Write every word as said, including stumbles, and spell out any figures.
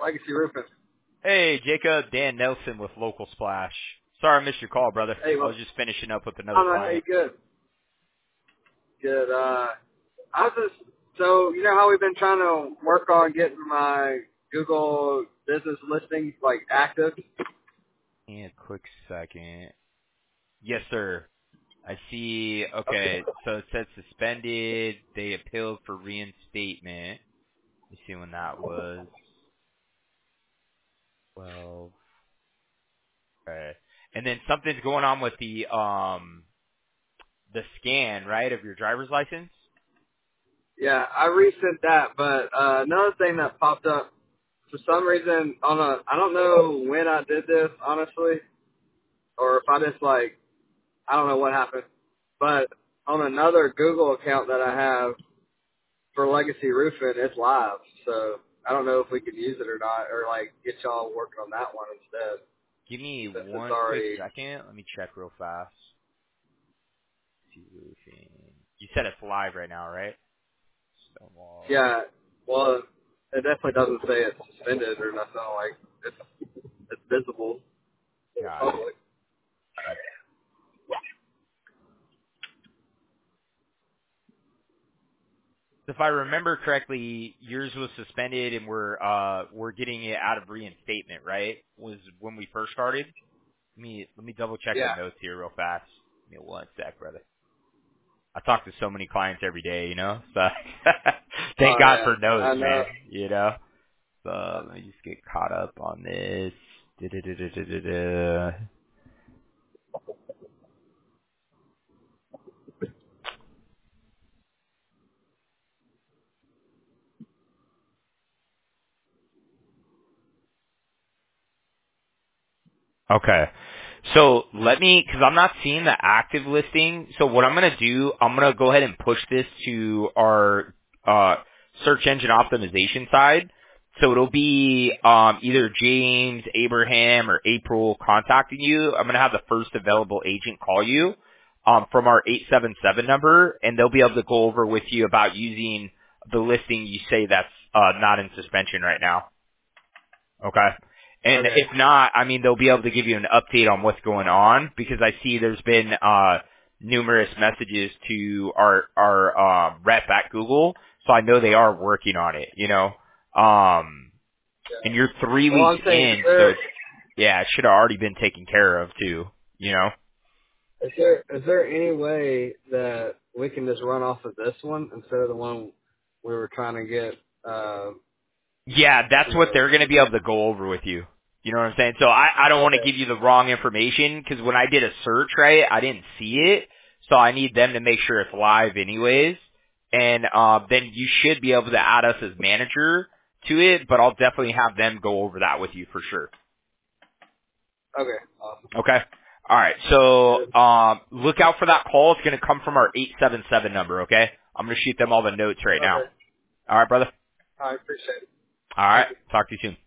Legacy Roofing. Hey, Jacob, Dan Nelson with Local Splash. Sorry I missed your call, brother. Hey, I well, was just finishing up with another I don't know how you client. good. Good. Uh, I was just, so, you know how we've been trying to work on getting my Google business listings, like, active? Yeah, quick second. Yes, sir. I see. Okay. Okay, so it said suspended. They appealed for reinstatement. Let me see when that was. twelve. Okay. And then something's going on with the um the scan, right, of your driver's license? Yeah, I resent that, but uh, another thing that popped up, for some reason, on a, I don't know when I did this, honestly, or if I just, like, I don't know what happened, but on another Google account that I have for Legacy Roofing, it's live, so I don't know if we can use it or not, or, like, get y'all working on that one instead, Give me since it's one quick already, second. Let me check real fast. See roofing. You said it's live right now, right? Stonewall. yeah, well, it definitely doesn't say it's suspended or nothing, like, it's, it's visible to the Got it. public. If I remember correctly, yours was suspended and we're uh we're getting it out of reinstatement, right? Was when we first started? Let me let me double check the Yeah. notes here real fast. Give me one sec, brother. I talk to so many clients every day, you know. So thank Oh, God yeah, for notes, I know. man. You know. So let me just get caught up on this. Da-da-da-da-da-da. Okay. So let me, because I'm not seeing the active listing. So what I'm going to do, I'm going to go ahead and push this to our uh, search engine optimization side. So it'll be um, either James, Abraham, or April contacting you. I'm going to have the first available agent call you um, from our eight seven seven number, and they'll be able to go over with you about using the listing you say that's uh, not in suspension right now. Okay. And Okay. if not, I mean, they'll be able to give you an update on what's going on because I see there's been uh, numerous messages to our our uh, rep at Google, so I know they are working on it. You know, um, and Yeah. you're three Well, weeks I'm saying, is in, so there, it's, yeah, it should have already been taken care of too. You know. is there, is there any way that we can just run off of this one instead of the one we were trying to get, uh, Yeah, that's you what know? they're going to be able to go over with you. You know what I'm saying? So I, I don't want to Okay. give you the wrong information because when I did a search, right, I didn't see it. So I need them to make sure it's live anyways. And uh, then you should be able to add us as manager to it, but I'll definitely have them go over that with you for sure. Okay. Awesome. Okay? All right. Sounds So good. um, look out for that call. It's going to come from our eight seven seven number, okay? I'm going to shoot them all the notes right now. Okay. All right, brother? I appreciate it. All Thank right. you. Talk to you soon.